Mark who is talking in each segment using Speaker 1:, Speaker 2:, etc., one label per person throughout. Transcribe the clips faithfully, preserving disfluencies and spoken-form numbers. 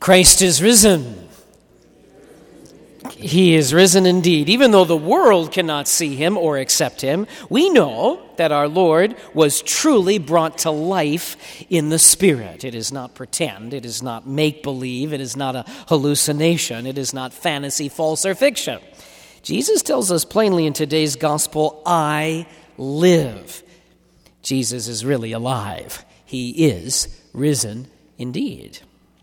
Speaker 1: Christ is risen. He is risen indeed. Even though the world cannot see him or accept him, we know that our Lord was truly brought to life in the Spirit. It is not pretend. It is not make-believe. It is not a hallucination. It is not fantasy, false, or fiction. Jesus tells us plainly in today's gospel, I live. Jesus is really alive. He is risen indeed.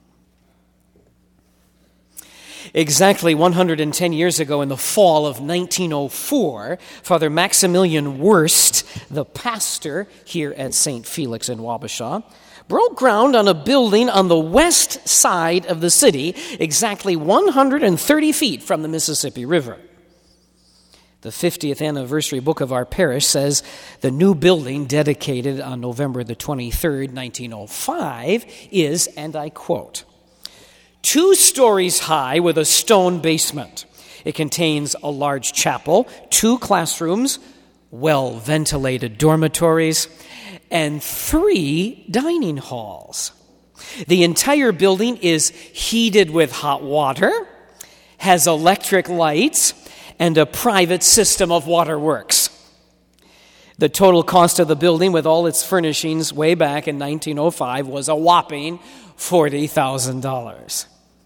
Speaker 1: Exactly one hundred ten years ago, in the fall of nineteen oh four, Father Maximilian Wurst, the pastor here at Saint Felix in Wabasha, broke ground on a building on the west side of the city, exactly one hundred thirty feet from the Mississippi River. The fiftieth anniversary book of our parish says the new building, dedicated on November the twenty-third, nineteen oh five, is, and I quote, two stories high with a stone basement. It contains a large chapel, two classrooms, well-ventilated dormitories, and three dining halls. The entire building is heated with hot water, has electric lights, and a private system of waterworks. The total cost of the building, with all its furnishings way back in nineteen oh five, was a whopping forty thousand dollars.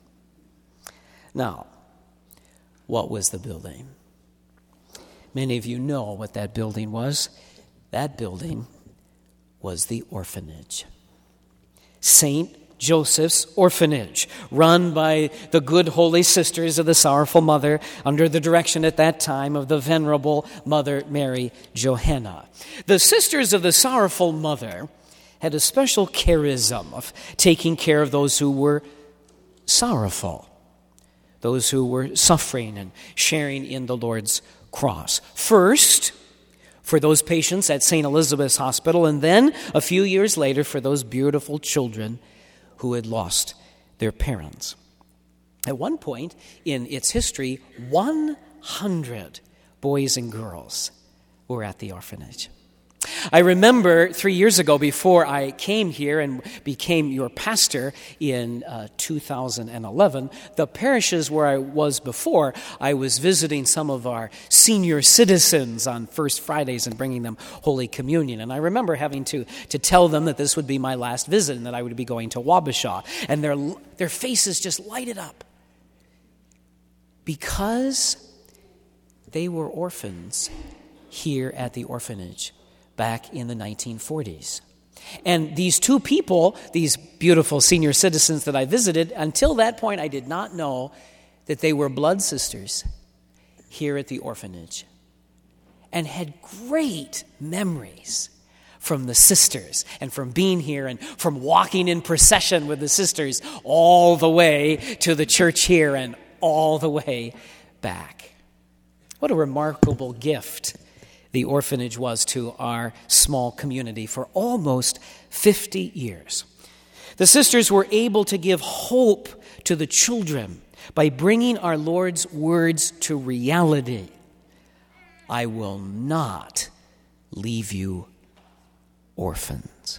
Speaker 1: Now, what was the building? Many of you know what that building was. That building was the orphanage. Saint Joseph's Orphanage, run by the good holy sisters of the Sorrowful Mother under the direction at that time of the Venerable Mother Mary Johanna. The sisters of the Sorrowful Mother had a special charism of taking care of those who were sorrowful, those who were suffering and sharing in the Lord's cross. First, for those patients at Saint Elizabeth's Hospital, and then a few years later for those beautiful children who had lost their parents. At one point in its history, one hundred boys and girls were at the orphanage. I remember three years ago, before I came here and became your pastor in uh, two thousand eleven, the parishes where I was before, I was visiting some of our senior citizens on First Fridays and bringing them Holy Communion. And I remember having to, to tell them that this would be my last visit and that I would be going to Wabasha. And their, their faces just lighted up because they were orphans here at the orphanage back in the nineteen forties. And these two people, these beautiful senior citizens that I visited, until that point I did not know that they were blood sisters here at the orphanage and had great memories from the sisters and from being here and from walking in procession with the sisters all the way to the church here and all the way back. What a remarkable gift the orphanage was to our small community for almost fifty years. The sisters were able to give hope to the children by bringing our Lord's words to reality. I will not leave you orphans.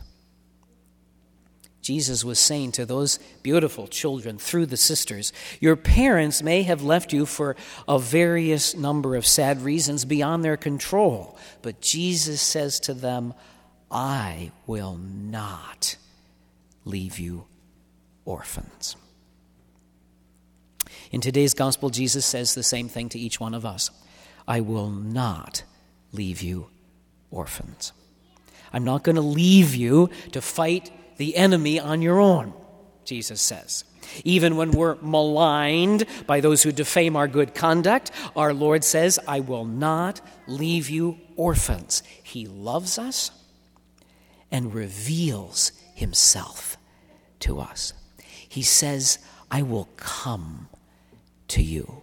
Speaker 1: Jesus was saying to those beautiful children through the sisters, your parents may have left you for a various number of sad reasons beyond their control, but Jesus says to them, I will not leave you orphans. In today's gospel, Jesus says the same thing to each one of us. I will not leave you orphans. I'm not going to leave you to fight the enemy on your own, Jesus says. Even when we're maligned by those who defame our good conduct, our Lord says, I will not leave you orphans. He loves us and reveals himself to us. He says, I will come to you.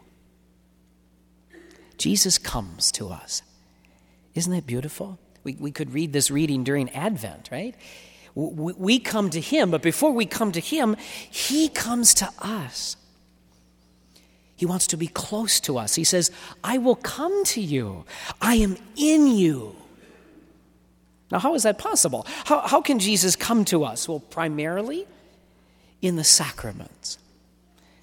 Speaker 1: Jesus comes to us. Isn't that beautiful? We, we could read this reading during Advent, right? We come to him, but before we come to him, he comes to us. He wants to be close to us. He says, I will come to you. I am in you. Now, how is that possible? How, how can Jesus come to us? Well, primarily in the sacraments.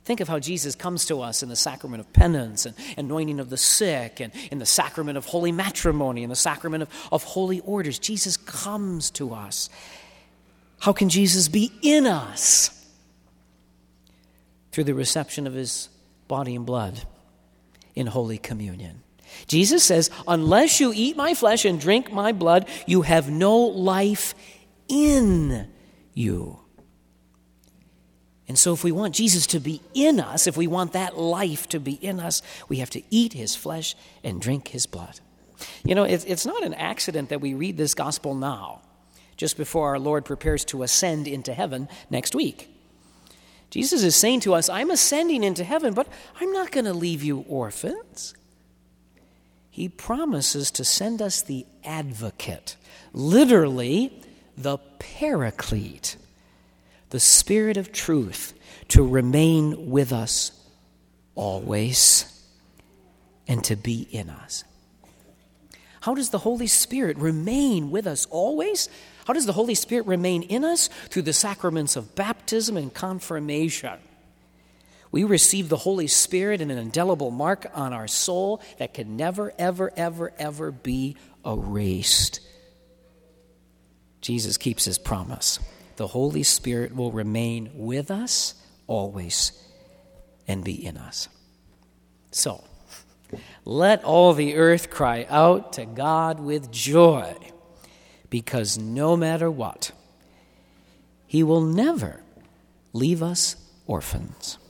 Speaker 1: Think of how Jesus comes to us in the sacrament of penance and anointing of the sick and in the sacrament of holy matrimony and the sacrament of, of holy orders. Jesus comes to us. How can Jesus be in us? Through the reception of his body and blood in Holy Communion. Jesus says, unless you eat my flesh and drink my blood, you have no life in you. And so if we want Jesus to be in us, if we want that life to be in us, we have to eat his flesh and drink his blood. You know, it's, it's not an accident that we read this gospel now, just before our Lord prepares to ascend into heaven next week. Jesus is saying to us, I'm ascending into heaven, but I'm not going to leave you orphans. He promises to send us the advocate, literally the paraclete, the Spirit of truth, to remain with us always and to be in us. How does the Holy Spirit remain with us always? How does the Holy Spirit remain in us? Through the sacraments of baptism and confirmation. We receive the Holy Spirit in an indelible mark on our soul that can never, ever, ever, ever be erased. Jesus keeps his promise. The Holy Spirit will remain with us always and be in us. So, let all the earth cry out to God with joy, because no matter what, he will never leave us orphans.